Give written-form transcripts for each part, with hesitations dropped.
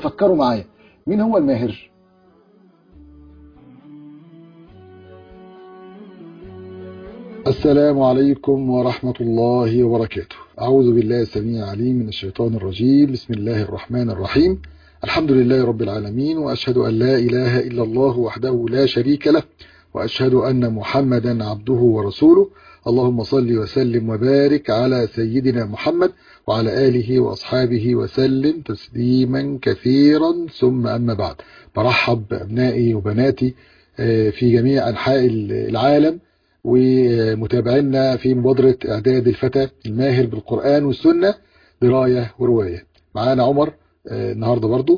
تفكروا معايا، مين هو الماهر؟ السلام عليكم ورحمة الله وبركاته. أعوذ بالله السميع العليم من الشيطان الرجيم. بسم الله الرحمن الرحيم. الحمد لله رب العالمين، وأشهد أن لا إله إلا الله وحده لا شريك له، وأشهد أن محمدا عبده ورسوله. اللهم صل وسلم وبارك على سيدنا محمد وعلى آله وأصحابه وسلم تسليما كثيرا. ثم أما بعد، برحب بأبنائي وبناتي في جميع أنحاء العالم ومتابعينا في مبادرة إعداد الفتى الماهر بالقرآن والسنة دراية ورواية. معانا عمر النهاردة برضو،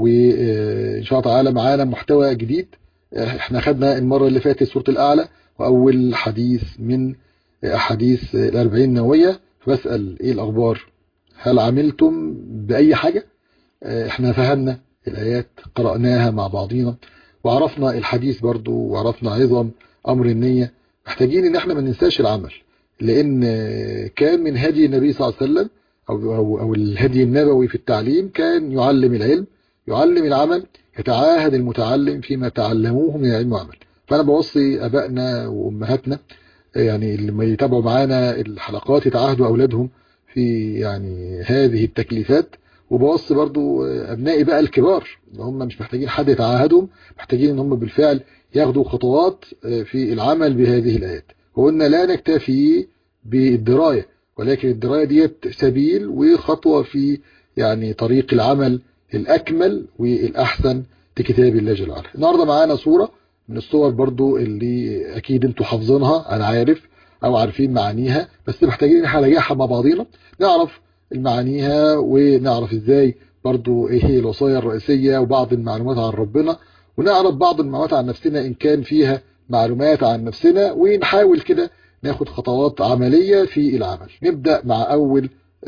وإن شاء الله تعالى معانا محتوى جديد. احنا خدنا المرة اللي فاتت سورة الأعلى وأول حديث من أحاديث الأربعين النووية، فبسأل إيه الأخبار؟ هل عملتم بأي حاجة؟ احنا فهمنا الآيات، قرأناها مع بعضينا، وعرفنا الحديث برضو، وعرفنا عظم أمر النية. محتاجين ان احنا ما ننساش العمل، لان كان من هدي النبي صلى الله عليه وسلم او الهدي النبوي في التعليم كان يعلم العلم، يعلم العمل، يتعاهد المتعلم فيما تعلموه من العلم والعمل. فانا بوصي ابائنا وامهاتنا يعني اللي يتابعوا معانا الحلقات يتعاهدوا اولادهم في يعني هذه التكليفات. وبوصي برضو ابنائي بقى الكبار اللي هم مش محتاجين حد يتعاهدهم، محتاجين ان هم بالفعل ياخدوا خطوات في العمل بهذه الآيات. وقلنا لا نكتفي بالدراية، ولكن الدراية ديت سبيل وخطوة في يعني طريق العمل الأكمل والأحسن لكتاب الله جل وعلا. النهاردة معانا صورة من الصور برضو اللي أكيد انتوا حافظينها، أنا عارف، أو عارفين معانيها، بس محتاجين ان احنا نراجعها مع بعضينا، نعرف المعانيها ونعرف ازاي برضو ايه هي الوصايا الرئيسية وبعض المعلومات عن ربنا، ونعرف بعض المعلومات عن نفسنا إن كان فيها معلومات عن نفسنا، ونحاول كده ناخد خطوات عملية في العمل. نبدأ مع أول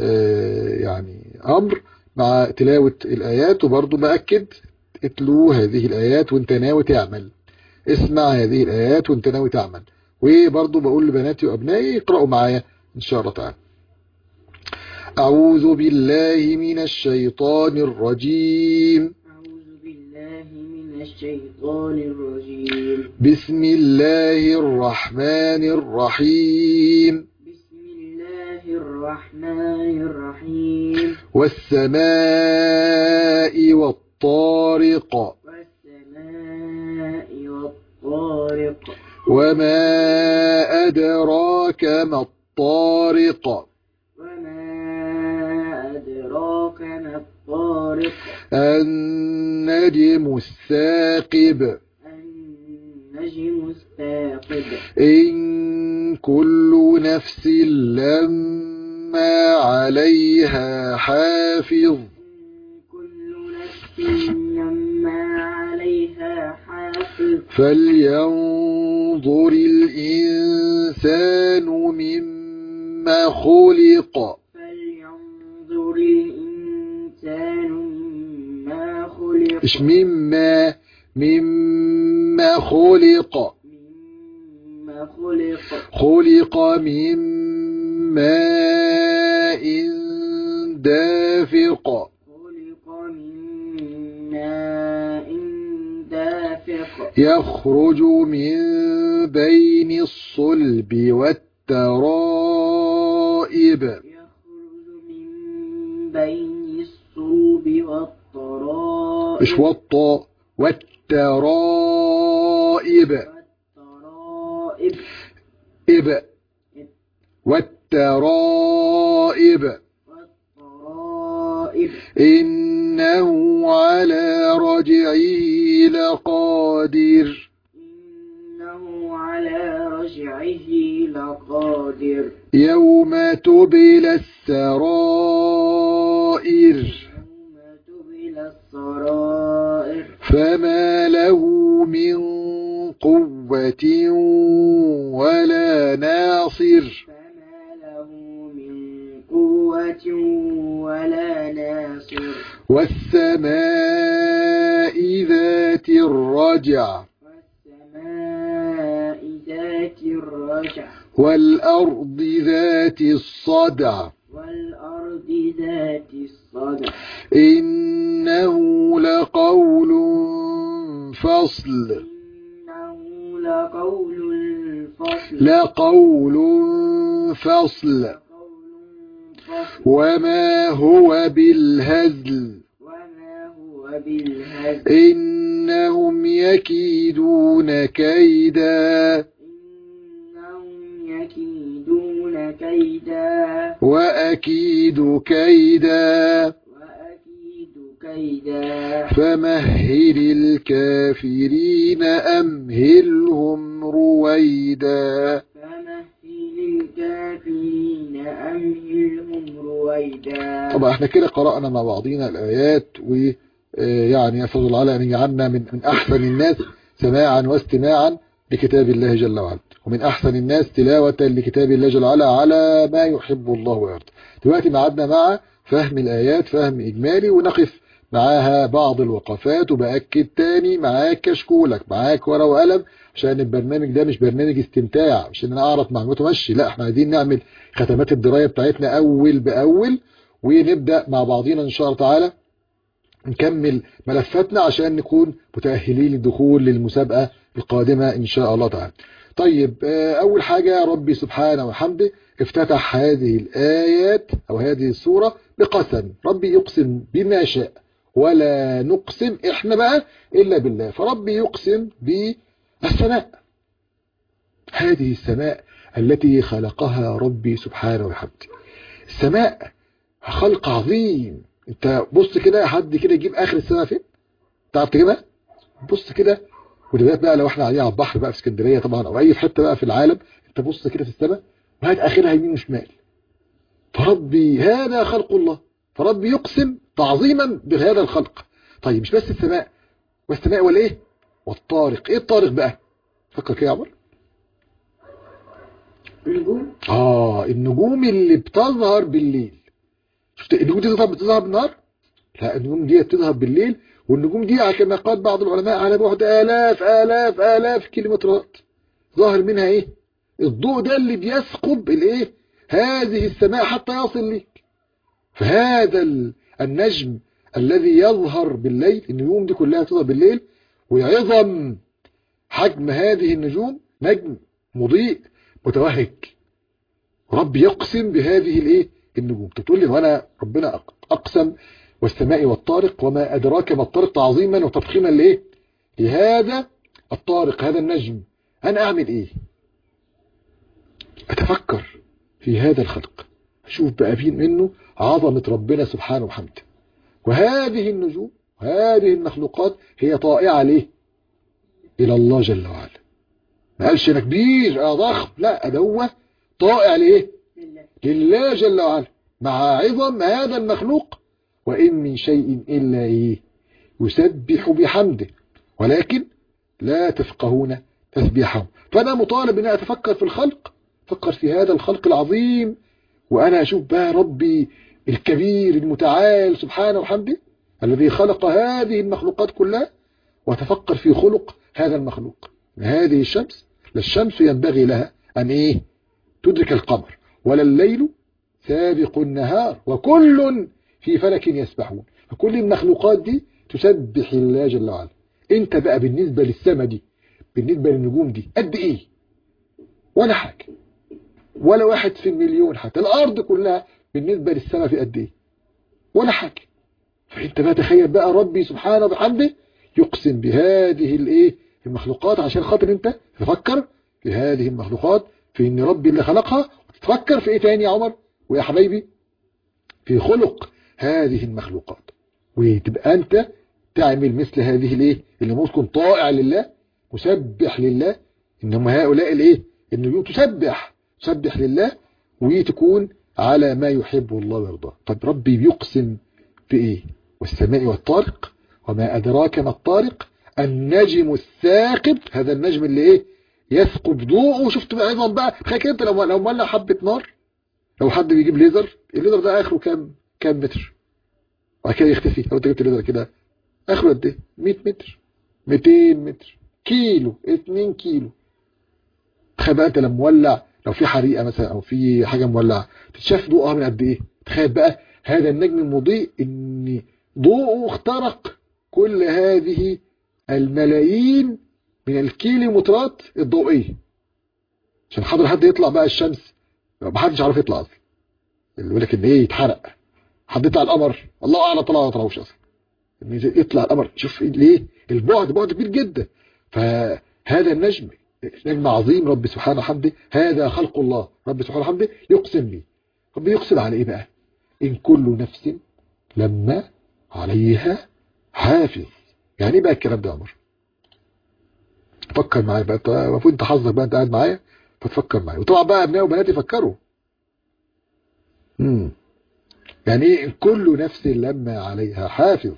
يعني أمر مع تلاوة الآيات. وبرضو بأكد اتلو هذه الآيات وانت ناوي تعمل، اسمع هذه الآيات وانت ناوي تعمل. وبرضو بقول لبناتي وأبنائي اقرأوا معايا إن شاء الله تعالى. أعوذ بالله من الشيطان الرجيم. الشيطان الرجيم. بسم الله الرحمن الرحيم. بسم الله الرحمن الرحيم. والسماء والطارق. والسماء والطارق. وما أدراك ما الطارق. وما أدراك ما الطارق. النجم الثاقب. النجم الثاقب. إن كل نفس لما عليها حافظ. كل نفس لما عليها حافظ. فلينظر الإنسان مما خلق. فلينظر الإنسان مما خلق. إيش مما خلق. مما خلق. خلق من ماء دافق. خلق من ماء دافق. يخرج من بين الصلب والترائب. يخرج من بين الصلب والترائب. إيش والطاء والترائب. والترائب. إب والترائب. والترائب. إنه على رجعه لقادر. إنه على رجعه لقادر. يوم تبلى السرائر. يوم تبلى السرائر. فما له من قوة ولا ناصر. فما له من قوة ولا ناصر. والسماء ذات الرجع. والسماء ذات الرجع. والأرض ذات الصدع. والأرض ذات الصدع. إن إنه لقول فصل إنه لقول الفصل لقول فصل وما هو بالهزل وما هو بالهزل إنهم يكيدون كيدا إنهم يكيدون كيدا وأكيد كيدا وأكيد كيدا فمهل الكافرين أمهلهم رويدا فمهل الكافرين أمهلهم رويدا. طبعا احنا كده قرأنا مع بعضنا الآيات ويعني أسأل الله أن يجعلنا من أحسن الناس سماعا واستماعا لكتاب الله جل وعلا ومن أحسن الناس تلاوة لكتاب الله جل وعلا على ما يحب الله ويرضى. دلوقتي معادنا مع فهم الآيات فهم إجمالي ونقف معاها بعض الوقفات وبأكد تاني معاك كشكولك معاك ورقة وقلم عشان البرنامج ده مش برنامج استمتاع مش ان انا اعرف معلوماته ماشي لا احنا عايزين نعمل ختمات الدراية بتاعتنا اول باول ونبدأ مع بعضينا ان شاء الله تعالى نكمل ملفاتنا عشان نكون متأهلين للدخول للمسابقة القادمة ان شاء الله تعالى. طيب اول حاجة ربي سبحانه وحمده افتتح هذه الآيات او هذه السورة بقسم. ربي يقسم بما شاء ولا نقسم احنا بقى الا بالله. فربي يقسم بالسماء هذه السماء التي خلقها ربي سبحانه وحمده. السماء خلق عظيم. انت بص كده حد كده يجيب اخر السماء فين تعرف تجيبها؟ بص كده ودلوقتي بقى لو احنا قاعدين على البحر بقى في اسكندريه طبعا او اي حته بقى في العالم انت بص كده في السماء وهات اخرها يمين وشمال. فربي هذا خلق الله. فربي يقسم تعظيما بهذا الخلق. طيب مش بس السماء والسماء والايه والطارق. ايه الطارق بقى؟ فكر كده يا عمر. النجوم النجوم اللي بتظهر بالليل. شفت النجوم دي بتظهر بالنهار؟ لا النجوم دي بتظهر بالليل. والنجوم دي كما قال بعض العلماء على بعد آلاف كيلومترات. ظاهر منها ايه؟ الضوء ده اللي بيثقب الايه هذه السماء حتى يصل ليك. فهذا النجم الذي يظهر بالليل النجوم دي كلها تظهر بالليل ويعظم حجم هذه النجوم نجم مضيء متوهج. رب يقسم بهذه الايه النجوم. تقول لي وانا ربنا اقسم والسماء والطارق وما ادراك ما الطارق تعظيما وتضخيما لايه لهذا الطارق هذا النجم. انا اعمل ايه؟ اتفكر في هذا الخلق اشوف بقى فين منه عظمة ربنا سبحانه وحمده. وهذه النجوم هذه المخلوقات هي طائعة ليه الى الله جل وعلا. ما قالش انا كبير انا ضخم لا ده هو طائع ليه لله جل وعلا مع عظم هذا المخلوق. وإن من شيء إلا إيه يسبح بحمده ولكن لا تفقهون تسبيحهم. فأنا مطالب أن أتفكر في الخلق أفكر في هذا الخلق العظيم وأنا أشوف بقى ربي الكبير المتعال سبحانه وحمده الذي خلق هذه المخلوقات كلها وأتفكر في خلق هذا المخلوق. هذه الشمس لا الشمس ينبغي لها أن إيه تدرك القمر ولا الليل سابق النهار وكل في فلك يسبحون. فكل المخلوقات دي تسبح الله جل وعلا. انت بقى بالنسبة للسماء دي بالنسبة للنجوم دي قد ايه؟ ولا حاجة ولا واحد في المليون. حتى الارض كلها بالنسبة للسماء في قد ايه؟ ولا حاجة. فانت بقى تخيل بقى ربي سبحانه وبحمده يقسم بهذه الايه المخلوقات عشان خاطر انت تفكر في هذه المخلوقات في ان ربي اللي خلقها. وتفكر في ايه تاني يا عمر ويا حبايبي؟ في خلق هذه المخلوقات. وتبقى انت تعمل مثل هذه الايه اللي ممكن طائع لله مسبح لله. انما هؤلاء الايه النجوم تسبح لله وتكون على ما يحب الله ويرضاه. طب ربي بيقسم بايه؟ والسماء والطارق وما ادراك ما الطارق النجم الثاقب. هذا النجم اللي ايه يثقب ضوءه. شفت بقى ايضا بقى تخيل انت لو مولع حبه نار لو حد بيجيب ليزر الليزر ده اخره كام متر وبعد كده يختفي. لو انت جبت ليزر كده اخره قد ايه 100 متر 200 متر كيلو 2 كيلو. تخيل بقى انت لما مولع لو في حريقه مثلا او في حاجه مولعه تتشاف ضوءها من قد ايه. تخيل بقى هذا النجم المضيء ان ضوءه اخترق كل هذه الملايين من الكيلومترات الضوئية عشان خاطر حد يطلع بقى الشمس. ما حدش عارف يطلع اصلا، اللي يقول لك ان ايه يتحرق. حد يطلع القمر الله اعلم طلع ولا طلعوش اصلا. يطلع القمر شوف ليه البعد بعد كبير جدا. فهذا النجم نجم عظيم رب سبحانه وحمده، هذا خلق الله رب سبحانه وحمده يقسم به. رب يقسم على ايه بقى؟ ان كل نفس لما عليها حافظ. يعني ايه بقى الكلام ده يا عمر؟ فكر معايا بقى، المفروض انت حظك بقى انت قاعد معايا فتفكر معايا، وطبعا بقى ابنائي وبناتي فكروا. يعني ايه كل نفس لما عليها حافظ؟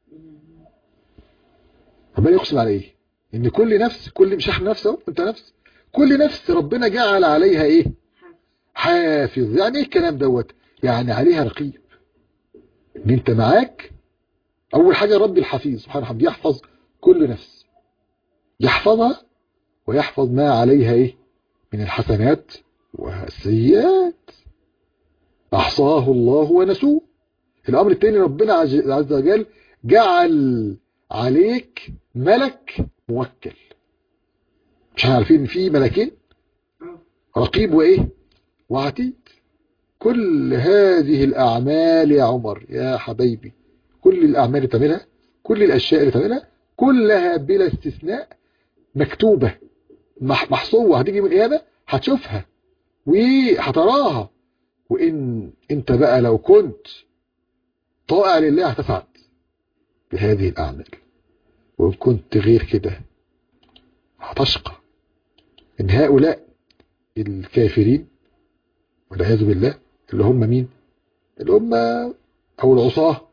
ربنا يقسم على ايه؟ ان كل نفس، كل مش احنا نفس اهو انت نفس، كل نفس ربنا جعل عليها ايه؟ حافظ. يعني ايه الكلام دوت؟ يعني عليها رقيب، ان انت معاك. اول حاجه رب الحفيظ سبحانه وتعالى يحفظ كل نفس، يحفظها ويحفظ ما عليها ايه من الحسنات والسيئات. احصاه الله ونسوه. الامر الثاني ربنا عز وجل جعل عليك ملك موكل. مش عارفين في ملكين رقيب وايه وعتيد. كل هذه الاعمال يا عمر يا حبايبي، كل الاعمال اللي تعملها، كل الاشياء اللي تعملها كلها بلا استثناء مكتوبة محصوة. هتيجي من القيامة هتشوفها وهتراها. وإن أنت بقى لو كنت طائع لله هتسعد بهذه الأعمال، وإن كنت غير كده هتشقى. إن هؤلاء الكافرين والعياذ بالله اللي هم مين؟ اللي هم أو العصاة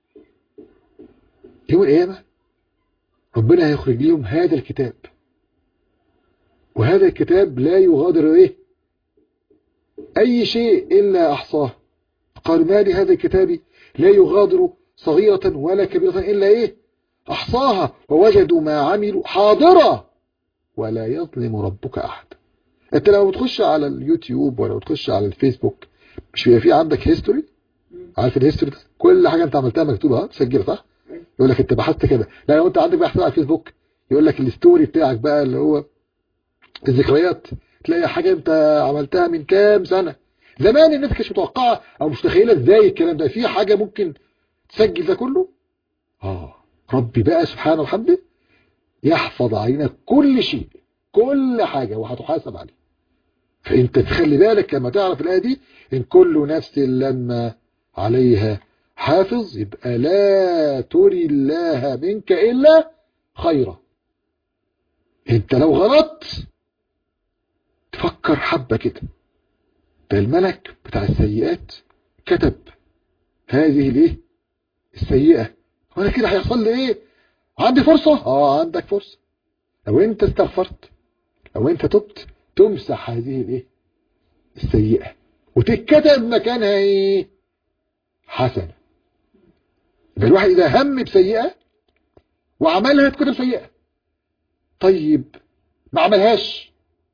يوم القيامة ربنا هيخرج لهم هذا الكتاب، وهذا الكتاب لا يغادر ايه اي شيء الا احصاه. قال ما لهذا الكتاب لا يغادر صغيرة ولا كبيرة الا ايه احصاها ووجدوا ما عملوا حاضرا ولا يظلم ربك احد. انت لو بتخش على اليوتيوب ولا بتخش على الفيسبوك مش بيبقى في عندك هيستوري؟ عارف الهيستوري ده كل حاجة انت عملتها مكتوبة تسجل صح؟ يقول لك انت بحثت كده. لا لو انت عندك بقى حساب على الفيسبوك يقول لك الستوري بتاعك بقى اللي هو الذكريات، تلاقي حاجة انت عملتها من كام سنة زمان الناس كانت متوقعة او مش متخيلة ازاي الكلام ده في حاجة ممكن تسجل ده كله. ربي بقى سبحانه وحمده يحفظ علينا كل شيء كل حاجة وهتحاسب عليه. فانت تخلي بالك لما تعرف الآية دي ان كل نفس لما عليها حافظ يبقى لا تري الله منك إلا خيرا. انت لو غلطت تفكر حبة كده، ده الملك بتاع السيئات كتب هذه الايه السيئة، وانا كده هيحصل لي ايه؟ عندي فرصة. عندك فرصة لو انت استغفرت، لو انت تبت تمسح هذه الايه السيئة وتتكتب مكانها ايه حسنة. يبقى الواحد اذا هم بسيئة وعملها تكتب سيئة. طيب ما عملهاش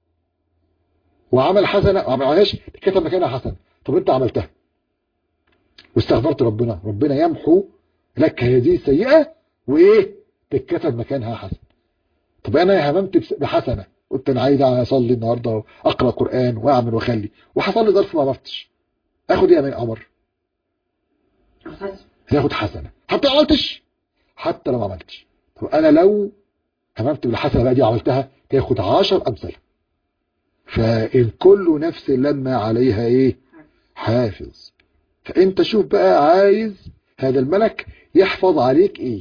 وعمل حسنة ما عملهاش تكتب مكانها حسنة. طب انت عملتها واستغفرت ربنا، ربنا يمحو لك هذه السيئة وايه تتكتب مكانها حسنة. طب انا هممت بحسنة قلت انا عايز اصلي النهارده اقرا قران واعمل واخلي وحصل لي ظرف ما عرفتش، اخد ايه يا عمر؟ هاخد حسنة حتى لو عملتش، حتى لو ما عملتش. طب انا لو هممت بالحسنة بقى دي عملتها تاخد 10 امثله. فإن كل نفس لما عليها ايه حافظ. فانت شوف بقى عايز هذا الملك يحفظ عليك ايه،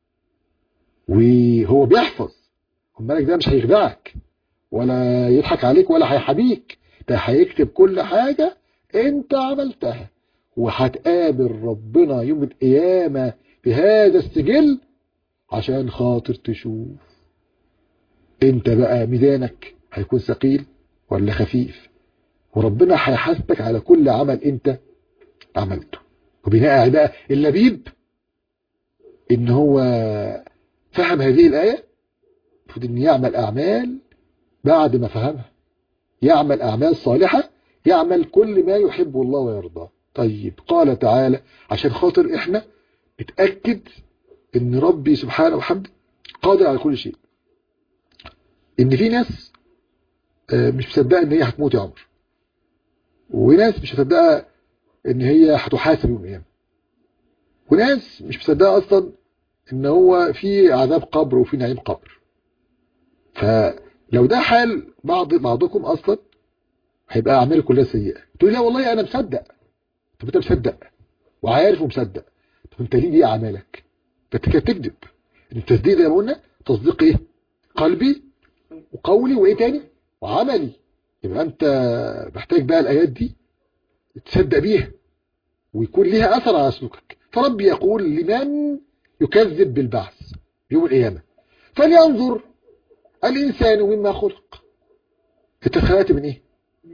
وهو بيحفظ. الملك ده مش هيخدعك ولا يضحك عليك ولا هيحبيك، ده هيكتب كل حاجة انت عملتها وهتقابل ربنا يوم القيامة بهذا السجل عشان خاطر تشوف انت بقى ميزانك هيكون ثقيل ولا خفيف، وربنا هيحاسبك على كل عمل انت عملته. وبناء على بقى اللبيب ان هو فهم هذه الآية المفروض ان يعمل اعمال بعد ما فهمها، يعمل اعمال صالحة، يعمل كل ما يحب الله ويرضاه. طيب قال تعالى عشان خاطر احنا اتأكد ان ربي سبحانه وحمده قادر على كل شيء. ان في ناس مش مصدقه ان هي هتموت يا عمر، وناس مش مصدقه ان هي هتحاسب يوم القيامه، وناس مش مصدقه اصلا ان هو في عذاب قبر وفي نعيم قبر. فلو ده حال بعضكم اصلا هيبقى اعماله كلها سيئه. تقول لا والله انا مصدق. طب انت مصدق وعارف ومصدق، طب انت ليه اعمالك؟ فانت كده تكذب. التصديق زي ما قلنا تصديق ايه؟ قلبي وقولي وايه تاني؟ وعملي. يبقى انت محتاج بقى الايات دي تصدق بيها ويكون ليها اثر على سلوكك. فربي يقول لمن يكذب بالبعث يوم القيامه فلينظر الانسان مما خلق. انت اتخلقت من ايه؟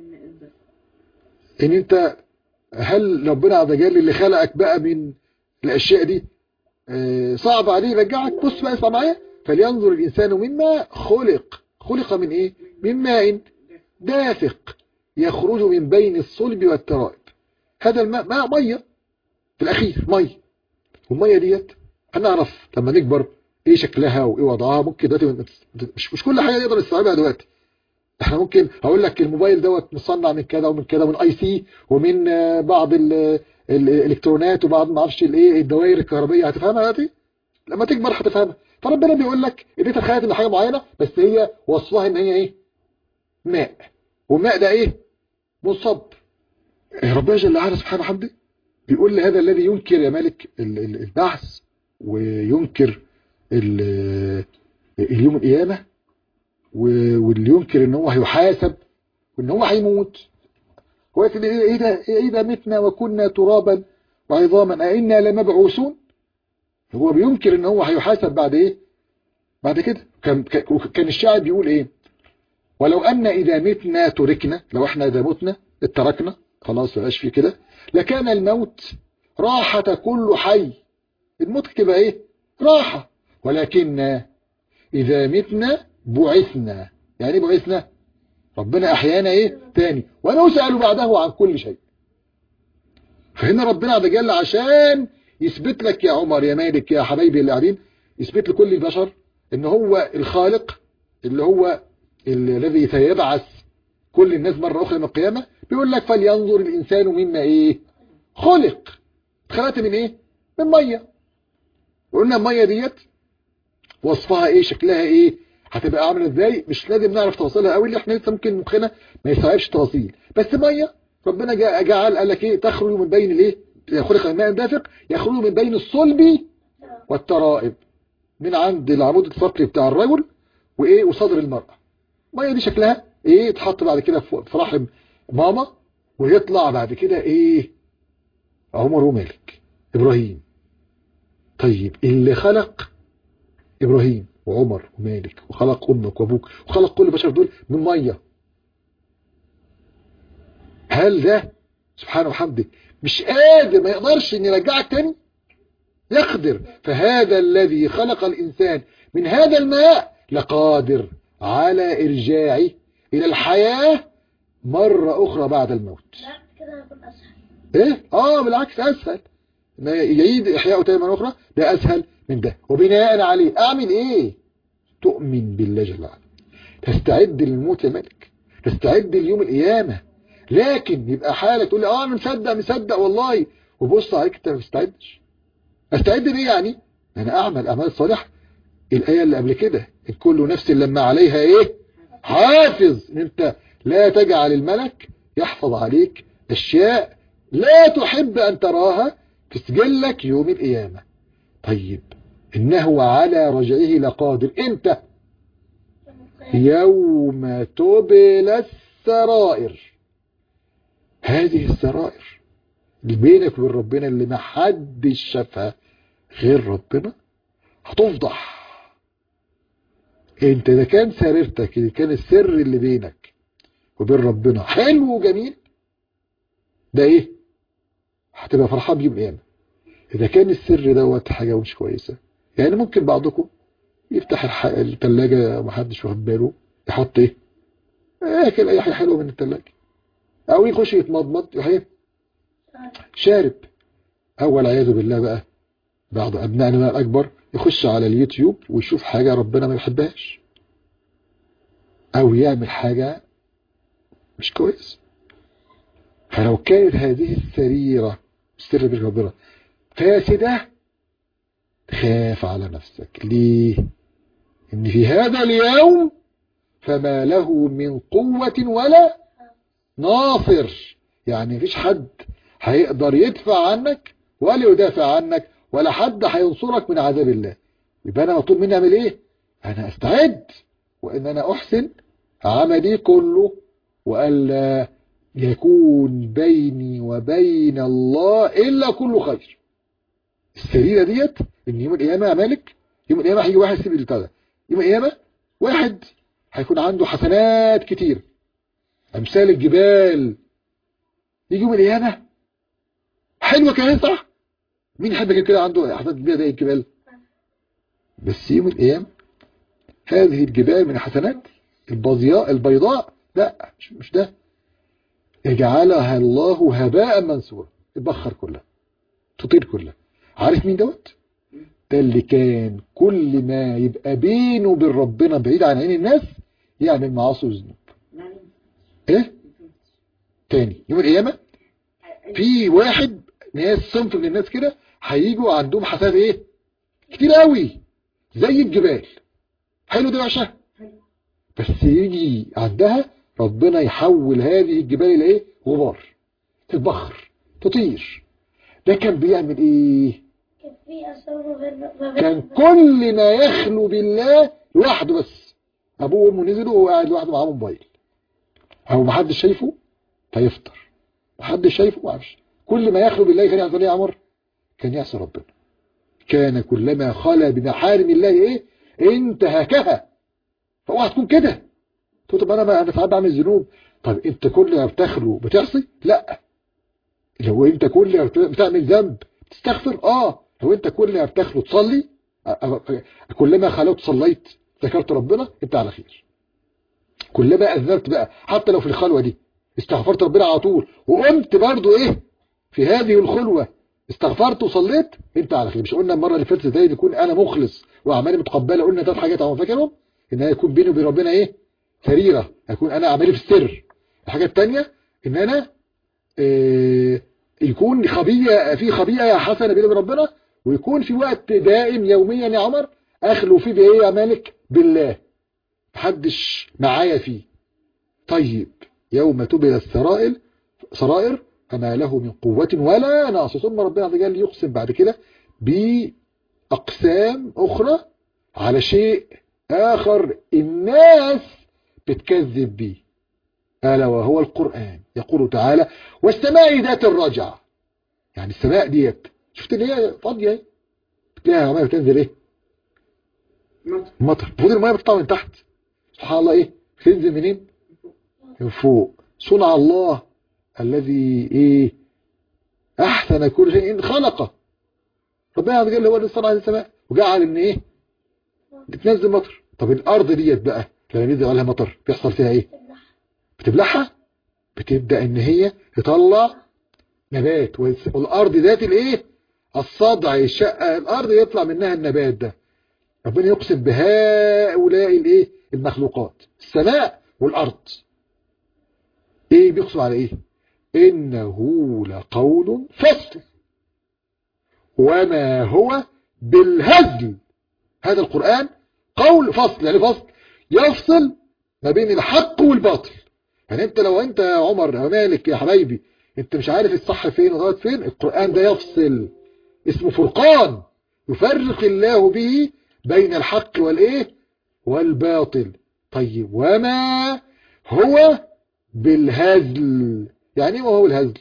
ان انت هل ربنا عز وجل اللي خلقك بقى من الاشياء دي صعب عليه يرجعك؟ بص بقى اسمع معايا. فلينظر الانسان مما خلق. خلق من ايه؟ من ماء دافق يخرج من بين الصلب والترائب. هذا الماء ماء ميه في الاخير ميه. والميه ديت هنعرف لما نكبر ايه شكلها وايه وضعها. ممكن دلوقتي مش كل حاجه نقدر نستوعبها دلوقتي. احنا ممكن هقول لك الموبايل دوت مصنع من كذا ومن كذا ومن اي سي ومن بعض الالكترونات وبعض ما اعرفش الايه الدوائر الكهربائيه. هتفهمها دلوقتي لما تكبر هتفهمها. فربنا بيقول لك ان انت تخيلت ان حاجه معينه بس هي وصفها ان هي ايه؟ ماء. والماء ده ايه؟ منصب. ربنا جل وعلا سبحانه وحمده بيقول لهذا الذي ينكر يا مالك البعث وينكر اليوم القيامه واللي ينكر ان هو هيحاسب وان هو هيموت. هو ايه ده متنا وكنا ترابا وعظاما أئنا لمبعوثون. هو بينكر ان هو هيحاسب بعد ايه؟ بعد كده. كان الشاعر بيقول ايه؟ ولو ان اذا متنا تركنا، لو احنا اذا متنا اتركنا خلاص مبقاش فيه كده، لكان الموت راحة كل حي. الموت تبقى ايه؟ راحة. ولكن اذا متنا بعثنا. يعني ايه بعثنا؟ ربنا احيانا ايه تاني ونسأل بعده عن كل شيء. فهنا ربنا عز وجل عشان يثبت لك يا عمر يا مالك يا حبايبي اللي قاعدين، يثبت لكل البشر ان هو الخالق اللي هو الذي سيبعث كل الناس مرة اخرى من القيامة. بيقول لك فلينظر الانسان مما ايه خلق. اتخلقت من ايه؟ من مية. وقلنا المية ديت وصفها ايه؟ شكلها ايه؟ هتبقى عامله ازاي؟ مش لازم نعرف تفاصيلها قوي اللي احنا لسه ممكن مخنا ما يستوعبش تفاصيل. بس ميه ربنا جعل قال لك ايه؟ تخرج من بين الايه؟ خلق الماء دافق يخرج من بين الصلب والترائب، من عند العمود الفقري بتاع الرجل وايه وصدر المرأة. الميه دي شكلها ايه؟ تحط بعد كده في رحم ماما ويطلع بعد كده ايه؟ عمر ومالك ابراهيم. طيب اللي خلق ابراهيم وعمر ومالك وخلق امك وابوك وخلق كل البشر دول من ميه، هل ده سبحانه وحمده مش قادر ما يقدرش ان يرجعك تاني؟ يقدر. فهذا الذي خلق الانسان من هذا الماء لقادر على ارجاعه الى الحياة مرة اخرى بعد الموت. كده هيكون اسهل. ايه؟ بالعكس اسهل. ما يعيد احياءه تاني مرة اخرى ده اسهل من ده. وبناء عليه اعمل ايه؟ تؤمن بالله جل وعلا، تستعد للموت يا ملك، تستعد ليوم القيامة. لكن يبقى حالك تقول لي انا مصدق والله، وبص عليك انت ما بتستعدش. استعد ليه يعني؟ انا اعمل اعمال صالحه. الايه اللي قبل كده ان كل نفس لما عليها ايه حافظ. ان انت لا تجعل الملك يحفظ عليك اشياء لا تحب ان تراها في سجلك يوم القيامه. طيب انه على رجعه لقادر. امتى؟ يوم تبلى السرائر. هذه السرائر اللي بينك وبين ربنا اللي ما حدش شافها غير ربنا هتفضح. انت اذا كان سريرتك اذا كان السر اللي بينك وبين ربنا حلو وجميل ده ايه؟ هتبقى فرحان بيه القيامه. اذا كان السر دوت حاجه مش كويسه، يعني ممكن بعضكم يفتح الثلاجه ومحدش واخد باله يحط ايه؟ ياكل اي حاجه حلوه من الثلاجه، او يخش يتمضمض يروح ايه؟ شارب. اول عياذ بالله بقى بعض أبنائنا بقى الأكبر يخش على اليوتيوب ويشوف حاجة ربنا ما يحبهاش، أو يعمل حاجة مش كويس. فلو كانت هذه السريرة السر بين ربنا فاسدة، خاف على نفسك. ليه؟ إن في هذا اليوم فما له من قوة ولا ناصر، يعني مفيش حد هيقدر يدفع عنك ولا يدافع عنك، ولا حد هينصرك من عذاب الله. يبقى أنا مطلوب مني أعمل إيه؟ أنا أستعد، وإن أنا أحسن عملي كله، وألا يكون بيني وبين الله إلا كل خير. السريرة ديت إن يوم القيامة يا مالك، يوم القيامة هيجي واحد يسيب البتاع، يوم القيامة واحد هيكون عنده حسنات كتير أمثال الجبال، يجي يوم القيامة حلوة كمان صح؟ مين يحب كده عنده حسنات كبيرة زي الجبال؟ بس يوم القيامة هذه الجبال من حسنات البيضاء لا مش ده، يجعلها الله هباء منثورا، تبخر كلها، تطير كلها. عارف مين دوت؟ ده اللي كان كل ما يبقى بينه وبين ربنا بعيد عن عين الناس يعمل معاصي وذنوب. ايه تاني يوم القيامه في واحد ناس صنف من الناس كده هيجوا عندهم حساب ايه كتير قوي زي الجبال، حلو ده وحشه، بس يجي عندها ربنا يحول هذه الجبال الى ايه؟ غبار، تتبخر، تطير. ده كان بيعمل ايه؟ كان كل ما يخلو بالله لوحده بس، ابوه وامه نزلوا وهو قاعد لوحده معاه موبايل، او محدش شايفه فيفطر، محدش شايفه ما عارفش. كل ما يخلو بالله كان يعصي ايه يا عمر؟ كان يعصي ربنا. كان كلما خلا بمحارم الله ايه؟ انتهكها. فاوعى تكون كده تقول طب انا ساعات بعمل ذنوب. طب انت كل ما بتخلو بتعصي؟ لا. لو انت كل ما بتعمل ذنب تستغفر، لو انت كل ما بتخلو تصلي، كلما خلوت صليت ذكرت ربنا، انت على خير. كلما اذنبت بقى حتى لو في الخلوه دي استغفرت ربنا على طول، وقمت برضو ايه في هذه الخلوه استغفرت وصليت، انت على خير. مش قلنا المره اللي فاتت ازاي يكون انا مخلص واعمالي متقبله؟ قلنا 3 حاجات اهو فاكرهم، ان يكون بيني وبين ربنا ايه؟ سريره، يكون انا اعمالي في السر. الحاجه الثانيه ان انا يكون في خبيئه حسنه بيني وبين ربنا، ويكون في وقت دائم يوميا يا عمر اخلو فيه بايه يا مالك؟ بالله، محدش معايا فيه. طيب يوم تبل السرائر فما له من قوة ولا ناصر. ثم ربنا عز وجل يقسم بعد كده بأقسام أخرى على شيء آخر الناس بتكذب به، ألا وهو القرآن. يقول تعالى والسماء ذات الرجع، يعني السماء ديت شفت اللي هي فاضية تلاقيها عمالة بتنزل ايه؟ مطر. المفروض المية بتطلع من تحت، سبحان الله ايه؟ بتنزل منين؟ من فوق. صنع الله الذي ايه؟ احسن كل شيء خلقه. ربنا عز وجل هو اللي صنع السماء وجعل ان ايه؟ بتنزل مطر. طب الارض ديت بقى لما ينزل عليها مطر بيحصل فيها ايه؟ بتبلعها، بتبدا ان هي تطلع نبات. والارض ذات الايه؟ الصدع، الشقه الارض يطلع منها النبات ده. ربنا يقسم بهؤلاء الايه؟ المخلوقات، السماء والارض. ايه بيقسم على ايه؟ انه لقول فصل وما هو بالهزل. هذا القرآن قول فصل، يعني فصل يفصل ما بين الحق والباطل. يعني انت لو انت يا عمر يا مالك يا حبايبي انت مش عارف الصح فين والغلط فين، القرآن ده يفصل، اسمه فرقان، يفرق الله به بين الحق والايه؟ والباطل. طيب وما هو بالهزل، يعني ايه ما هو الهزل؟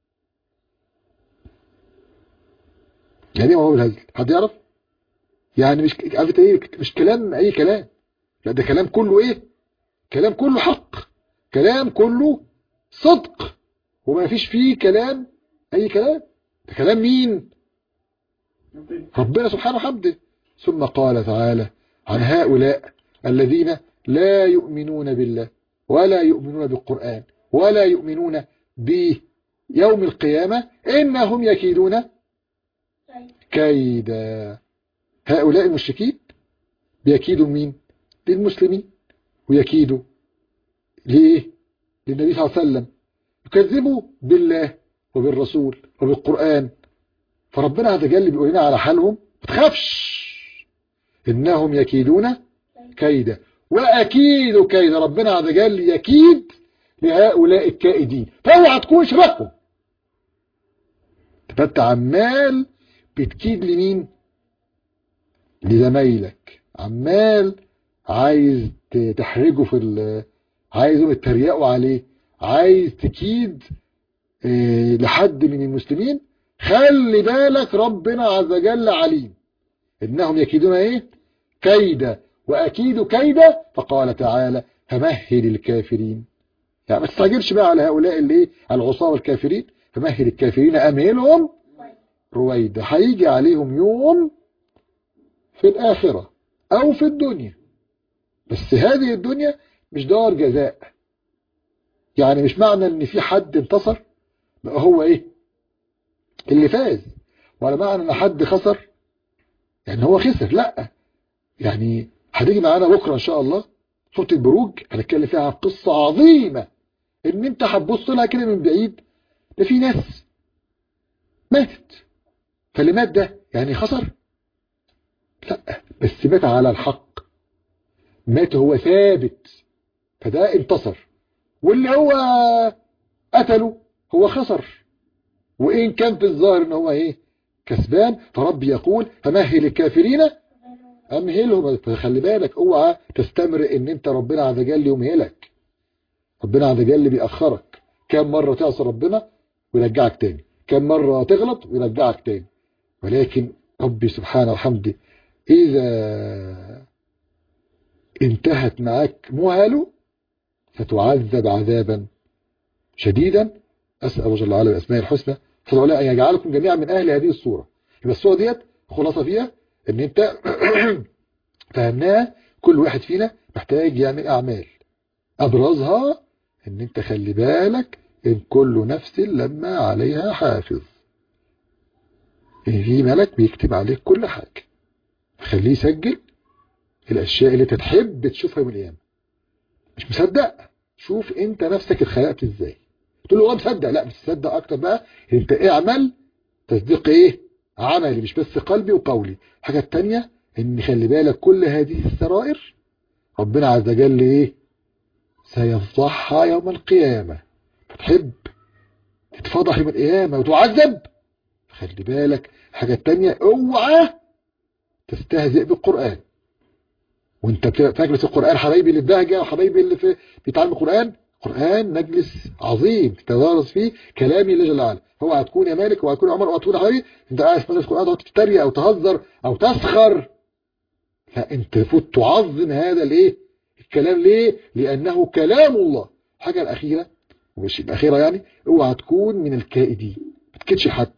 يعني ايه ما هو بالهزل؟ حد يعرف؟ يعني مش عارف ايه؟ مش كلام اي كلام، لا ده كلام كله ايه؟ كلام كله حق، كلام كله صدق، وما فيش فيه كلام اي كلام. ده كلام مين؟ ربنا سبحانه وحمده. ثم قال تعالى عن هؤلاء الذين لا يؤمنون بالله ولا يؤمنون بالقرآن ولا يؤمنون بيوم القيامة إنهم يكيدون كيدا. هؤلاء المشركين بيكيدوا مين؟ للمسلمين، ويكيدوا ليه؟ للنبي صلى الله عليه وسلم، يكذبوا بالله وبالرسول وبالقرآن. فربنا عز وجل بيقول لنا على حالهم ما تخافش، إنهم يكيدون كيدا وأكيد كيدا. ربنا عز وجل يكيد لهؤلاء الكائدين، فاوعى تكون شبههم. فانت عمال بتكيد لمين؟ لزمايلك، عمال عايز تحرجه عايزهم يتريقوا عليه، عايز تكيد لحد من المسلمين. خلي بالك ربنا عز وجل عليم، إنهم يكيدون إيه؟ كيدا وأكيد كيدا. فقال تعالى فمهل الكافرين. يعني ما تستعجلش بقى على هؤلاء اللي العصاة والكافرين. فمهل الكافرين أمهلهم رويدا. هيجي عليهم يوم في الآخرة أو في الدنيا، بس هذه الدنيا مش دار جزاء. يعني مش معنى ان في حد انتصر بقى هو ايه اللي فاز، ولا معنى ان حد خسر يعني هو خسر. لا، يعني هتيجي معانا بكرة ان شاء الله سورة البروج، هنتكلم فيها عن قصة عظيمة. ان انت هتبص لها كده من بعيد، ده في ناس ماتت، فاللي مات ده يعني خسر؟ لا، بس مات على الحق، مات هو ثابت، فده انتصر. واللي هو قتله هو خسر، وإن كان في الظاهر ان هو ايه كسبان. فربي يقول فمهل الكافرين امهلهم. فخلي بالك اوعى تستمر ان انت ربنا عز وجل يمهلك. ربنا عز وجل بيأخرك. كم مرة تعصي ربنا ويرجعك تاني، كم مرة تغلط ويرجعك تاني. ولكن ربي سبحانه وحمده إذا انتهت معك مهله فتعذب عذابا شديدا. أسأل الله جل وعلا بأسماء الحسنى فدعوا أن يجعلكم جميعا من أهل هذه الصورة. يبقى الصورة ديت خلاصة فيها ان انت فهمناها. كل واحد فينا محتاج يعمل أعمال، أبرزها ان انت خلي بالك ان كل نفس لما عليها حافظ. ان في ملك بيكتب عليك كل حاجة، خليه يسجل الأشياء اللي تحب تشوفها يوم القيامة. مش مصدق؟ شوف انت نفسك اتخلقت ازاي. تقول له هو مصدق؟ لا، مش تصدق اكتر بقى. انت اعمل تصديق ايه؟ عملي، مش بس قلبي وقولي. الحاجة التانية ان خلي بالك كل هذه السرائر ربنا عز وجل ايه سيفضحها يوم القيامة. فتحب تتفضح يوم القيامة وتعذب؟ خلي بالك. الحاجة التانية اوعى تستهزئ بالقرآن وانت بتجلس القرآن. حبايبي اللي بهجة وحبايبي اللي بيتعلم القرآن، قرآن مجلس عظيم تتدارس فيه كلام الله جل وعلا. هو هتكون يا مالك وهتكون عمر وهتكون يا حبيبي انت قاعد في مجلس القرآن تتريق او تهزر او تسخر. لا، انت المفروض تعظم هذا الايه الكلام. ليه؟ لانه كلام الله. الحاجة الاخيرة ومش الاخيرة يعني، اوعى تكون من الكائدين، ما تكدش حد.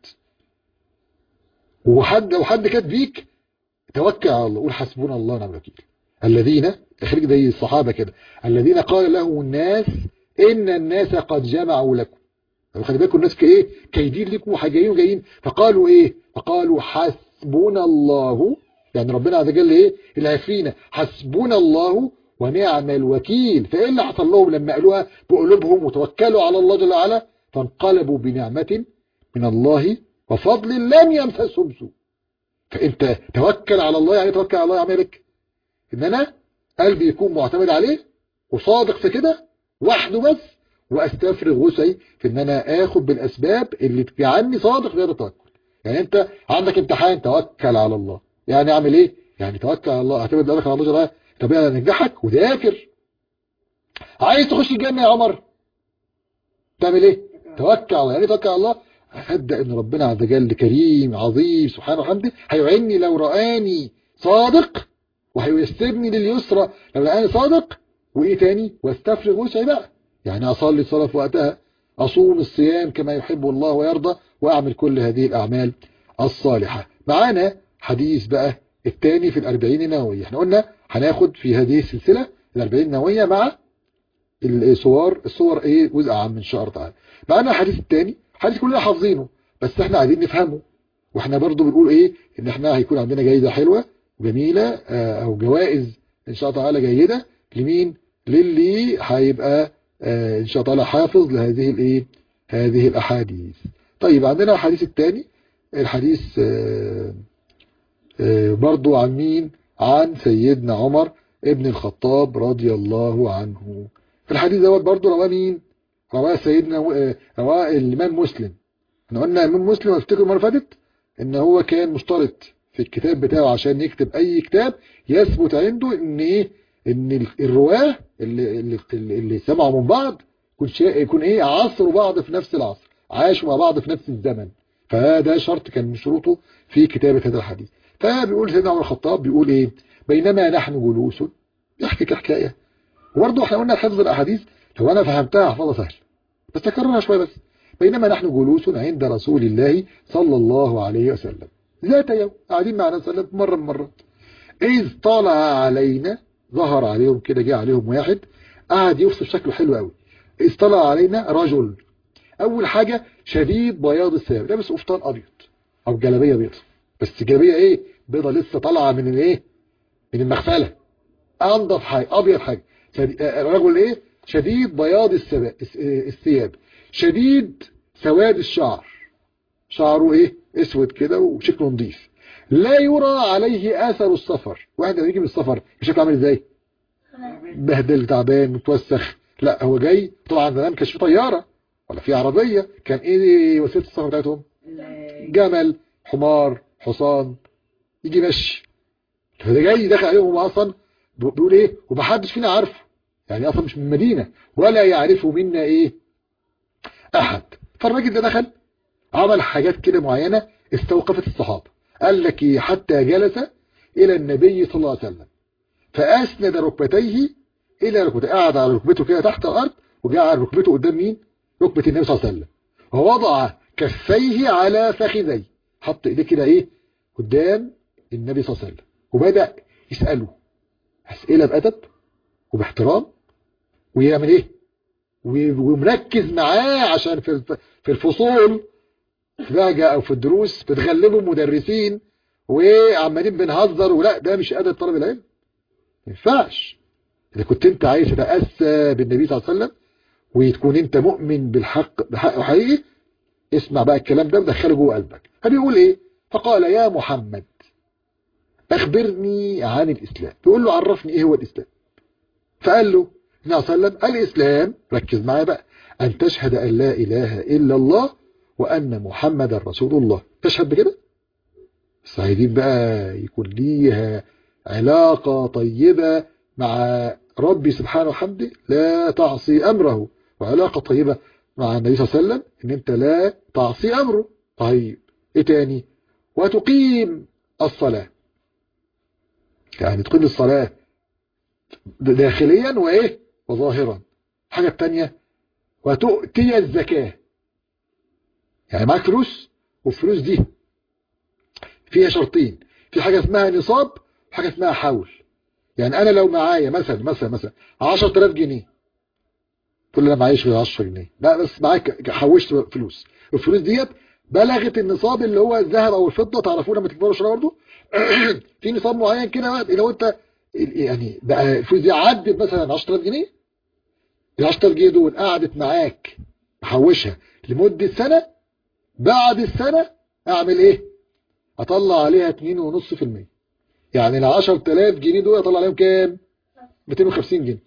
لو حد كاد بيك توكل على الله، قول حسبنا الله ونعم الوكيل. الذين خليك زي الصحابة كده، الذين قال لهم الناس إن الناس قد جمعوا لكم. خلي بالكم الناس كايه كايدين لكم وجايين. فقالوا ايه؟ فقالوا حسبنا الله، يعني ربنا عز وجل ايه اللي هيفينا. حسبنا الله ونعم الوكيل. فايه اللي حصل لهم لما قالوها بقلوبهم وتوكلوا على الله جل وعلا؟ فانقلبوا بنعمة من الله وفضل لم يمسسهم سوء. فانت توكل على الله، يعني توكل على الله يعملك ان انا قلبي يكون معتمد عليه وصادق في كده وحده بس، واستفرغ وسعي في ان انا اخد بالاسباب اللي تجعلني صادق في هذا التوكل. يعني انت عندك امتحان، توكل على الله. يعني اعمل ايه؟ يعني توكل على الله، اعتمد قلبك على الله جل طب انا ننجحك وذاكر. عايز تخش الجنه يا عمر تعمل ايه؟ توكل على الله. يعني توكل على الله، اصدق ان ربنا عز وجل كريم عظيم سبحانه وحمده هيعني لو رآني صادق، وهيسرني لليسرى لو رآني صادق. وايه تاني؟ واستفرغ وسعي بقى، يعني اصلي الصلاه في وقتها، اصوم الصيام كما يحب الله ويرضى، واعمل كل هذه الاعمال الصالحه. معانا حديث بقى الثاني في ال40 النوويه. احنا قلنا هناخد في هذه السلسله ال40 النوويه مع الصور ايه جزء عام ان شاء الله تعالى. معانا الحديث الثاني، حديث كلنا حافظينه بس احنا عايزين نفهمه. واحنا برضو بنقول ايه ان احنا هيكون عندنا جايزة حلوة وجميلة او جوائز ان شاء الله تعالى جيدة لمين؟ للي هيبقى ان شاء الله تعالى حافظ لهذه الايه هذه الاحاديث. طيب عندنا الحديث الثاني، الحديث برضو عن مين؟ عن سيدنا عمر ابن الخطاب رضي الله عنه. الحديث دوت برضو رواه مين؟ رواه سيدنا رواه الامام مسلم. احنا قلنا الامام مسلم افتكر المره اللي فاتت ان هو كان مشترط في الكتاب بتاعه عشان يكتب اي كتاب يثبت عنده ان ايه؟ ان الرواه اللي سمعوا من بعض يكون ايه؟ عصروا بعض في نفس العصر، عاشوا مع بعض في نفس الزمن. فده شرط كان من شروطه في كتابة هذا الحديث. فبيقول سيدنا عمر الخطاب بيقول ايه؟ بينما نحن جلوس، يحكي حكايه. وبرضه احنا قلنا حفظ الاحاديث لو انا فهمتها احفظها سهل، بس تكررها شويه بس. بينما نحن جلوس عند رسول الله صلى الله عليه وسلم ذات يوم، قاعدين مع النبي صلى الله عليه وسلم مره من مرات، إذ طلع علينا، ظهر عليهم كده، جه عليهم واحد قعد يوصف شكله حلو قوي. إذ طلع علينا رجل، أول حاجة شديد بياض الثياب، لابس قفطان أبيض أو جلابية بيضة، بس جلابية إيه؟ بيضة لسه طالعة من الإيه؟ من المغسلة، أنضف حاجة، أبيض حاجة. رجل إيه؟ شديد بياض الثياب، شديد سواد الشعر، شعره إيه؟ أسود كده وشكله نظيف، لا يرى عليه آثر السفر. واحد لما يجي من السفر شكله عامل ازاي؟ بهدل، تعبان، متوسخ. لا هو جاي، طبعا زمان كانش في طيارة ولا في عربية، كان ايه وسيلة السفر بتاعتهم؟ جمل، حمار، حصان، يجي مشي. فده جاي داخل عليهم اصلا بيقول ايه؟ ومحدش فينا عارفه، يعني اصلا مش من المدينة ولا يعرفه منا ايه احد. فالراجل ده دخل عمل حاجات كده معينة استوقفت الصحابة. قال لك حتى جلس إلى النبي صلى الله عليه وسلم فأسند ركبتيه إلى ركبته، قعد على ركبته كده تحت الأرض وجعل ركبته قدام مين؟ ركبة النبي صلى الله عليه وسلم، ووضع كفيه على فخذيه، حط إيديه كده إيه؟ قدام النبي صلى الله عليه وسلم، وبدأ يسأله أسئلة بأدب وباحترام، ويعمل إيه؟ ومركز معاه عشان في الفصول في بهجة او في الدروس بتغلبوا مدرسين وعمالين بنهزر، ولا ده مش ادب طالب العلم، ما ينفعش. اذا كنت انت عايز تتاسى بالنبي صلى الله عليه وسلم وتكون انت مؤمن بحق حقيقي، اسمع بقى الكلام ده ودخله جوه قلبك. فبيقول ايه؟ فقال يا محمد اخبرني عن الاسلام. بيقول له عرفني ايه هو الاسلام. فقال له النبي صلى الله عليه وسلم الاسلام، ركز معايا بقى، ان تشهد ان لا اله الا الله وأن محمد رسول الله. تشهد بكده؟ بس عايزين بقى يكون ليها علاقة طيبة مع ربي سبحانه وحمده، لا تعصي أمره، وعلاقة طيبة مع النبي صلى الله عليه وسلم إن أنت لا تعصي أمره. طيب إيه تاني؟ وتقيم الصلاة، يعني تقيم الصلاة داخليا وإيه؟ وظاهرا. حاجة تانية وتؤتي الزكاة، يعني معاك فلوس والفلوس دي فيها شرطين، في حاجة اسمها نصاب وحاجة اسمها حول. يعني انا لو معايا مثلا 10000 جنيه، كل انا معيش غير 10 جنيه، لا بس معاك حوشت فلوس، الفلوس ديت بلغت النصاب اللي هو الذهب او الفضة، تعرفوه لما تكبروا شويه برضه في نصاب معين كده. لو انت يعني بقى الفلوس دي عدت مثلا 10000 جنيه، ال 10000 جنيه دول قعدت معاك محوشها لمدة سنة، بعد السنة اعمل ايه؟ اطلع عليها 2.5%. يعني ال 10000 جنيه دول اطلع عليهم كام؟ 250 جنيه.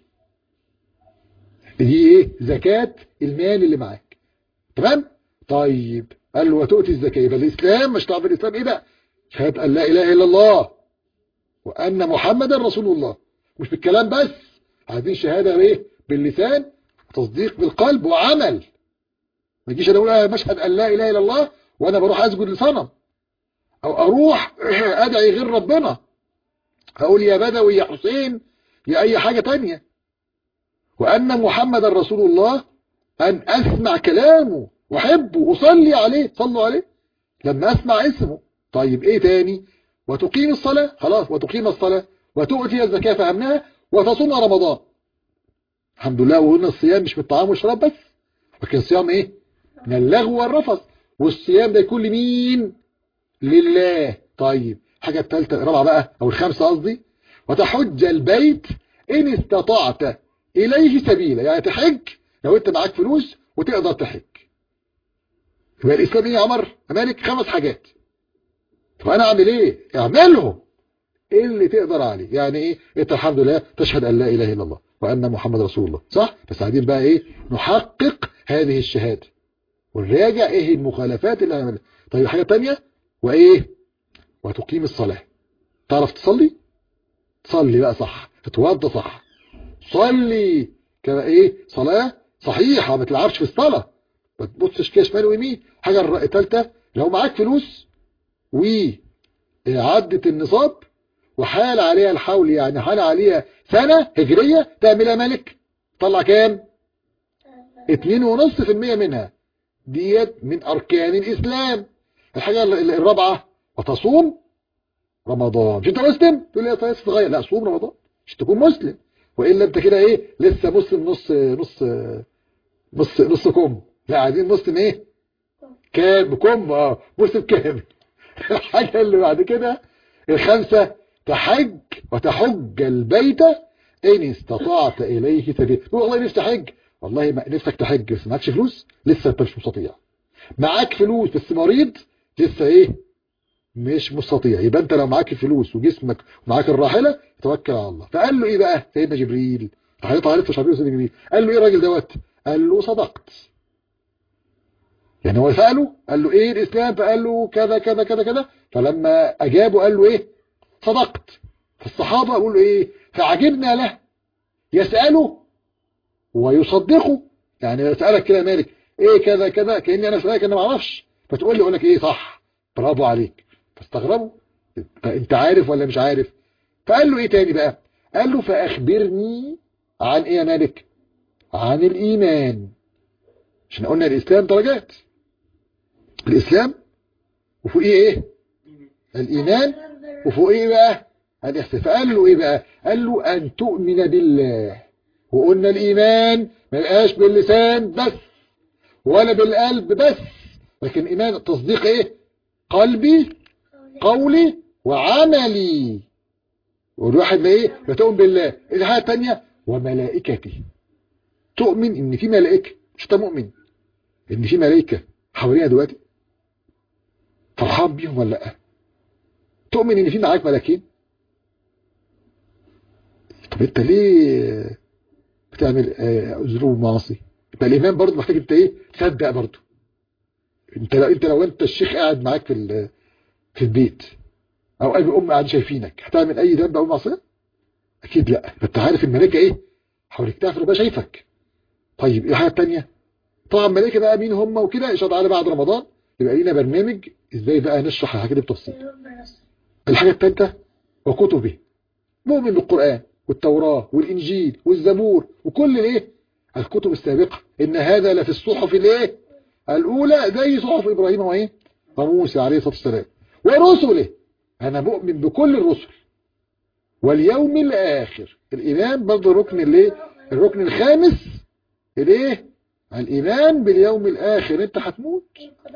دي ايه؟ زكاة المال اللي معاك. تمام؟ طيب قال له وتؤتي الزكاة، يبقى الاسلام مش تعرف الاسلام ايه بقى؟ شهادة ان لا اله الا الله وان محمدا رسول الله. مش بالكلام بس، عايزين شهادة بايه؟ باللسان، تصديق بالقلب وعمل. ما تجيش انا اقول مشهد ان لا اله الا الله وانا بروح اسجد لصنم، او اروح ادعي غير ربنا، هقول يا بدوي يا حسين يا اي حاجة تانية. وان محمد رسول الله ان اسمع كلامه واحبه واصلي عليه، صلوا عليه لما اسمع اسمه. طيب ايه تاني؟ وتقيم الصلاة، خلاص وتقيم الصلاة، وتؤتي الزكاة فهمناها، وتصوم رمضان. الحمد لله. وقلنا الصيام مش بالطعام والشراب بس، لكن الصيام ايه؟ من اللغو والرفث. والصيام ده يكون لمين؟ لله. طيب حاجة الثالثة الرابعة بقى أو الخامسة قصدي، وتحج البيت إن استطعت إليه سبيلا، يعني تحج لو أنت معاك فلوس وتقدر تحج. يبقى الإسلام إيه يا عمر مالك؟ 5 حاجات. طب أنا أعمل إيه؟ اعملهم إيه اللي تقدر عليه. يعني إيه؟ أنت الحمد لله تشهد أن لا إله إلا الله وأن محمد رسول الله، صح؟ بس عايزين بقى إيه؟ نحقق هذه الشهادة ونراجع إيه المخالفات اللي هنعملها. طيب حاجة تانية، وإيه؟ وتقيم الصلاة. تعرف تصلي؟ تصلي بقى صح، تتوضى صح، صلي كما ايه صلاة صحيحة، ما تلعبش في الصلاة، ما تبصش كده شمال ويمين. حاجة الثالثة، لو معاك فلوس وعدت النصاب وحال عليها الحول، يعني حال عليها سنة هجرية، تعملها مالك، طلع كام؟ 2.5% منها، ديت من أركان الإسلام. الحاجة الرابعة، وتصوم رمضان. مش انت مسلم تقول لي يا طيب تغير، لا صوم رمضان مش تكون مسلم، والا انت كده ايه لسه مسلم نص كم. لا عايزين مسلم ايه كام كم، مسلم كامل. الحاجه اللي بعد كده الخامسه، تحج وتحج البيت ان استطعت اليه سبيلا. تقول والله نفسي احج، والله ما نفسك تحج بس معكش فلوس، لسه انت مش مستطيع. معاك فلوس بس مريض، لسه ايه مش مستطيع. يبقى انت لو معاك الفلوس وجسمك ومعاك الراحله توكل على الله. فقال له ايه بقى سيدنا جبريل، حضرتك عرفت شعبيه سيدنا جبريل، قال له ايه الراجل دوت؟ قال له صدقت. يعني هو ساله قال له ايه الاسلام، فقال له كذا كذا كذا كذا، فلما اجابه قال له ايه صدقت. فالصحابه قالوا له ايه، فعجبنا له يساله ويصدقه. يعني يسالك كده مالك ايه كذا كذا، كاني انا سالك انا ما اعرفش، فتقول لي اقول لك ايه صح برافو عليك، فاستغربوا انت عارف ولا مش عارف. فقال له ايه تاني بقى، قال له فاخبرني عن ايه يا مالك، عن الايمان. عشان قلنا الاسلام درجات، الاسلام وفوقيه ايه الايمان، وفوقيه ايه بقى الاحسان. فقال له ايه بقى، قال له ان تؤمن بالله. وقلنا الايمان ما يبقاش باللسان بس ولا بالقلب بس، لكن ايمان تصديق ايه، قلبي قولي وعملي. والواحد ما ايه بتؤمن بالله. الحاجه الثانيه وملائكته، تؤمن ان في ملائكه، مش انت مؤمن ان في ملائكه حوالينا دلوقتي فرحان بيهم ولا لا؟ تؤمن ان في معاك ملاكين. طب انت ليه بتعمل ذنوب ومعاصي؟ يبقى الايمان برضه محتاج انت ايه تصدق برضه. انت لو الشيخ قاعد معاك في البيت او ابي ام قاعد شايفينك، هتعمل اي ذنب او معصيه؟ اكيد لا. انت عارف الملائكه ايه حواليك، تعرف ربنا شايفك. طيب ايه الحاجه الثانيه؟ طبعا ملائكه بقى مين هم وكده ان شاء الله تعالى بعد رمضان يبقى لينا برنامج ازاي بقى نشرح الحاجات دي بتفصيل. الحاجه الثالثه وكتبه، مؤمن بالقران والتوراه والانجيل والزبور وكل الايه الكتب السابقه، ان هذا لفي الصحف الايه الاولى، زي صحف ابراهيم وايه وموسى عليه الصلاه والسلام ورسله. انا مؤمن بكل الرسل واليوم الاخر. الايمان برضه ركن الايه الركن الخامس الايه الايمان باليوم الاخر، انت هتموت.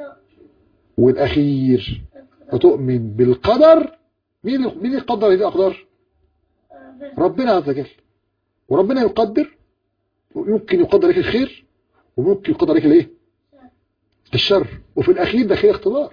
والاخير وتؤمن بالقدر. مين يقدر هذه الاقدار؟ ربنا عز وجل. وربنا يقدر، ممكن يقدر لك الخير وممكن يقدر لك الايه الشر. وفي الاخير ده خير اختبار،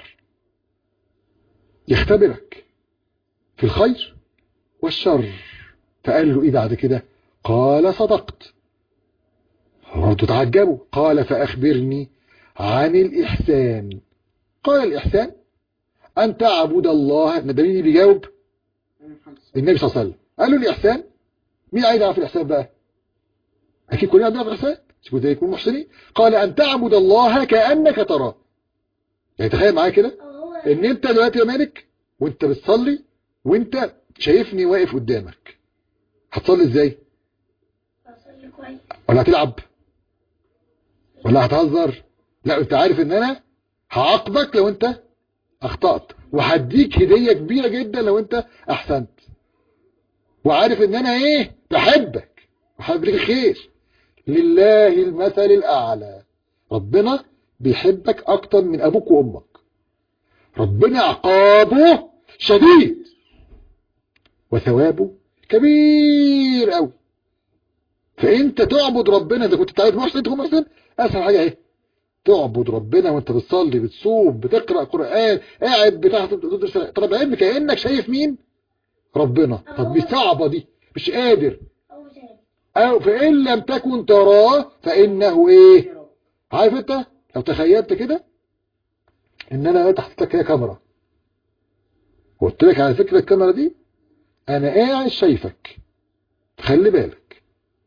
يختبرك في الخير والشر. فقال له ايه بعد كده، قال صدقت. برضه تعجبوا، قال فاخبرني عن الاحسان. قال الاحسان ان تعبد الله. ده مين بيجاوب؟ النبي صلى الله عليه وسلم. قال له الاحسان، مين عايز يعرف الاحسان بقى؟ اكيد كلنا بنعرف الاحسان، مش زي يكون محسنين. قال ان تعبد الله كانك تراه. يعني تخيل معايا كده ان انت دلوقتي يا مالك وانت بتصلي وانت شايفني واقف قدامك، هتصلي ازاي؟ هتصلي كويس ولا هتلعب ولا هتهزر؟ لا، انت عارف ان انا هعاقبك لو انت اخطأت، وهديك هدية كبيرة جدا لو انت احسنت، وعارف ان انا ايه بحبك وحابب لك الخير. لله المثل الاعلى، ربنا بيحبك اكتر من ابوك وامك. ربنا عقابه شديد وثوابه كبير قوي. فانت تعبد ربنا اذا كنت عايز محسن تكون محسن، اسهل حاجه ايه؟ تعبد ربنا وانت بتصلي بتصوم بتقرا قران قاعد بتدرس طب علم كانك شايف مين؟ ربنا. طب دي صعبه، دي مش قادر. او فان لم تكن تراه فانه ايه؟ عارف انت لو تخيلت كده ان انا تحت لك هي كاميرا وقلت لك على فكره الكاميرا دي انا قاعد شايفك، خلي بالك،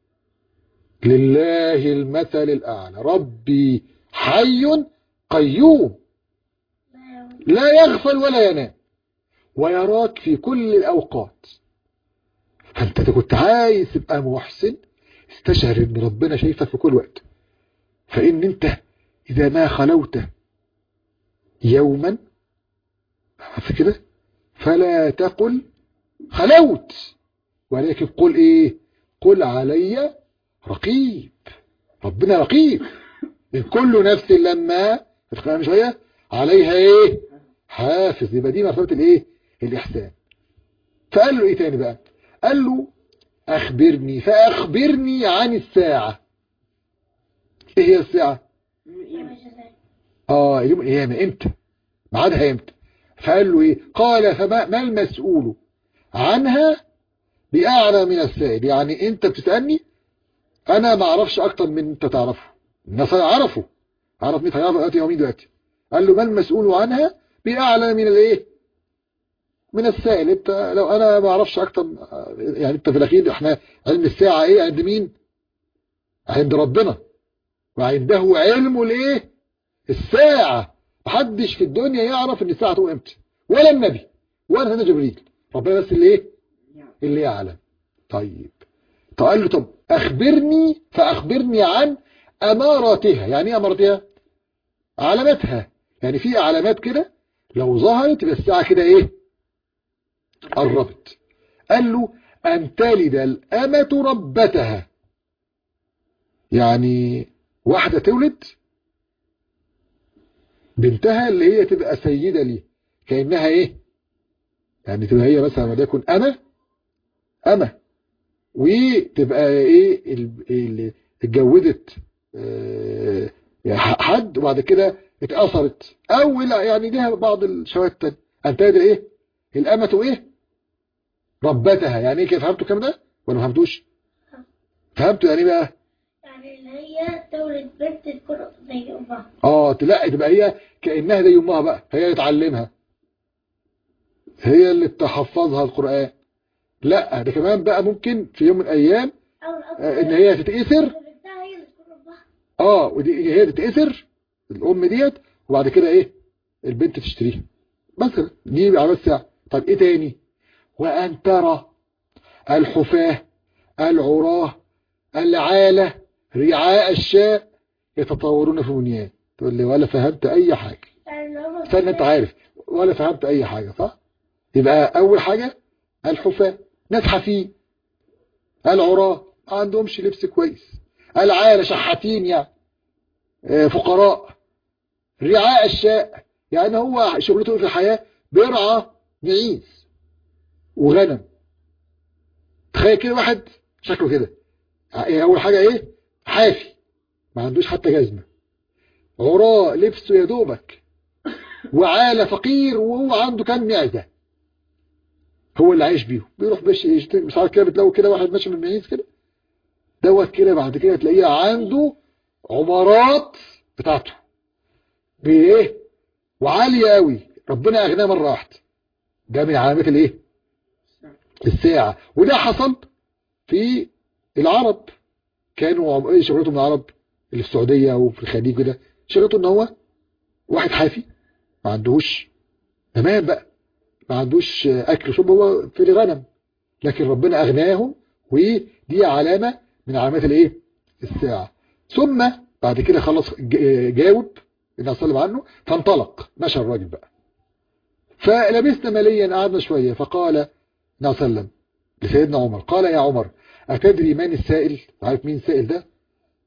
لله المثل الاعلى، ربي حي قيوم لا يغفل ولا ينام ويراك في كل الاوقات. فانت إذا كنت عايز تبقى محسن استشعر ان ربنا شايفك في كل وقت. فان انت اذا ما خلوت يوما عارف كده فلا تقل خلوت، ولكن قل ايه؟ قل علي رقيب. ربنا رقيب. إن كل نفس لما القرآن شوية عليها ايه؟ حافظ. يبقى دي مرتبة الايه؟ الإحسان. فقال له ايه تاني بقى؟ قال له أخبرني فأخبرني عن الساعة. ايه هي الساعة؟ يوم القيامة. امتى؟ ميعادها امتى؟ فقال له ايه؟ قال فما المسؤول عنها بأعلى من السائل. يعني انت بتسألني انا ما اعرفش اكتر من انت تعرفه. الناس عرفوا، عرف مين هيعرف دلوقتي ومين دلوقتي. قال له ما المسؤول عنها بأعلى من الايه؟ من السائل. انت لو انا ما اعرفش اكتر يعني انت في الاخير احنا علم الساعة ايه عند مين؟ عند ربنا، وعنده علم الايه؟ الساعة. محدش في الدنيا يعرف ان الساعة تقوم امتى، ولا النبي ولا سيدنا جبريل، ربنا بس اللي ايه؟ اللي يعلم. طيب قال له طب اخبرني فاخبرني عن اماراتها. يعني ايه اماراتها؟ علاماتها. يعني في علامات كده لو ظهرت يبقى الساعة كده ايه؟ قربت. قال له ان تلد الامة ربتها. يعني واحدة تولد بنتها اللي هي تبقى سيدة ليه، كأنها ايه؟ يعني تبقى هي مثلا ما يكون أمة وتبقى ايه اللي اتجوزت حد وبعد كده اتأثرت او لا، يعني ليها بعض الشواهد التانية. ان تلد ايه؟ الأمة ايه؟ ربتها. يعني ايه كده؟ فهمتوا الكلام ده ولا ما فهمتوش؟ فهمتوا يعني بقى؟ يعني اللي هي تولد بنت تكون زي امها. لا تبقى هي كأنها زي امها بقى، هي اللي تعلمها، هي اللي تحفظها القرآن. لا ده كمان بقى ممكن في يوم من الايام ان هي تتأثر. ودي هي تتأثر الام ديت وبعد كده ايه؟ البنت تشتريها مثلا. دي على الساعة. طب ايه تاني؟ وان ترى الحفاة العراه العالة رعاء الشاء يتطورون في بنيان. تقول لي ولا فهمت اي حاجة. استنى انت عارف ولا فهمت اي حاجة صح؟ يبقى اول حاجة الحفاة ناس حفين، العراة ما عندهمش لبس كويس، العالة شحاتين يعني فقراء، رعاء الشاء يعني هو شغلته في الحياة بيرعى معيز وغنم. تخيل كده واحد شكله كده اول حاجة ايه؟ حافي ما عندوش حتى جزمة، عراء لبسه يا دوبك، وعالة فقير وهو عنده كام معزة هو اللي عايش بيهم. بيروح يشتري مش عارف كده، بتلاقوا كده واحد ماشي من المعيز كده دوت كده بعد كده تلاقيه عنده عمارات بتاعته بايه وعالية قوي، ربنا اغناه مرة واحدة. ده من علامات الايه؟ الساعة. وده حصل في العرب. كانوا ايه شغلتهم العرب اللي في السعودية وفي الخليج كده؟ شغلته ان هو واحد حافي ما عندهوش تمام بقى، ما عندوش اكل وشرب، هو في الغنم، لكن ربنا اغناهم ودي علامة من علامات الايه؟ الساعة. ثم بعد كده خلص جاوب النبي صلى الله عليه وسلم عنه فانطلق مشى الراجل بقى. فلبسنا مليا قعدنا شوية فقال النبي صلى الله عليه وسلم لسيدنا عمر قال يا عمر أتدري من السائل؟ عارف مين السائل ده؟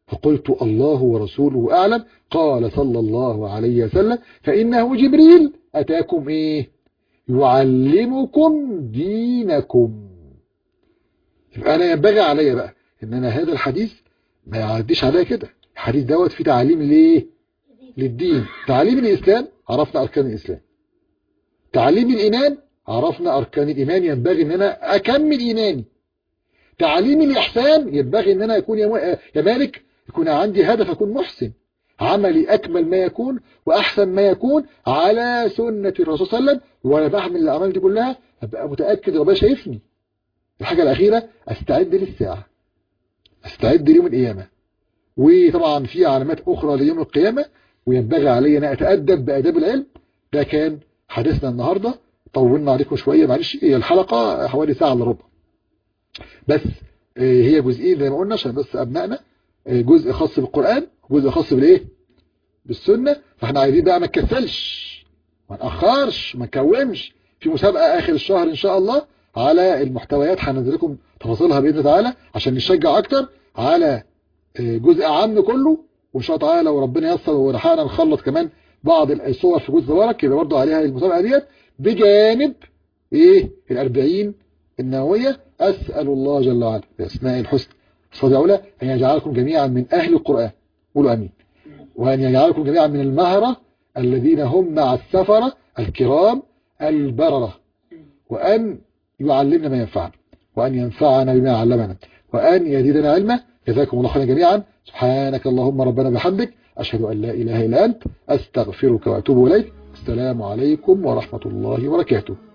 فقلت الله ورسوله أعلم. قال صلى الله عليه وسلم فإنه جبريل أتاكم إيه؟ يعلمكم دينكم. يبقى أنا ينبغي عليا بقى إن أنا هذا الحديث ما يعديش عليا كده. الحديث دوت فيه تعليم ليه؟ للدين. تعليم الإسلام عرفنا أركان الإسلام، تعليم الإيمان عرفنا أركان الإيمان، ينبغي إن أنا أكمل إيماني. تعليم الإحسان ينبغي إن أنا يكون يا مالك يكون عندي هدف، أكون محسن، عملي أكمل ما يكون وأحسن ما يكون على سنة الرسول صلى الله عليه وسلم، وأنا بعمل الأعمال دي كلها أبقى متأكد ربنا شايفني. الحاجة الأخيرة أستعد للساعة، أستعد ليوم القيامة. وطبعا في علامات أخرى ليوم القيامة، وينبغي علي أن أتأدب بآداب العلم. ده كان حديثنا النهاردة، طولنا عليكم شوية معلش، هي الحلقة حوالي ساعة إلا ربع، بس هي جزئين زي ما قلنا عشان بس أبنائنا، جزء خاص بالقرآن وجزء خاص بالإيه؟ بالسنة. فاحنا عايزين بقى ما نكسلش، ما نأخرش، ما نكومش. في مسابقة آخر الشهر إن شاء الله على المحتويات، هننزل لكم تفاصيلها بإذن الله تعالى عشان نشجع أكتر على جزء عام كله. وإن شاء الله تعالى لو ربنا ييسر ولحقنا نخلص كمان بعض الصور في جزء تبارك يبقى برضه عليها المسابقة ديت بجانب ال40 النووية. أسأل الله جل وعلا بأسماء الحسنى صفات العلى أن يجعلكم جميعا من أهل القرآن، قولوا أمين، وأن يجعلكم جميعا من المهرة الذين هم مع السفرة الكرام البررة، وأن يعلمنا ما ينفعنا، وأن ينفعنا بما علمنا، وأن يزيدنا علما. جزاكم الله خيرا جميعا. سبحانك اللهم ربنا بحمدك، أشهد أن لا إله إلا أنت، أستغفرك وأتوب إليك. السلام عليكم ورحمة الله وبركاته.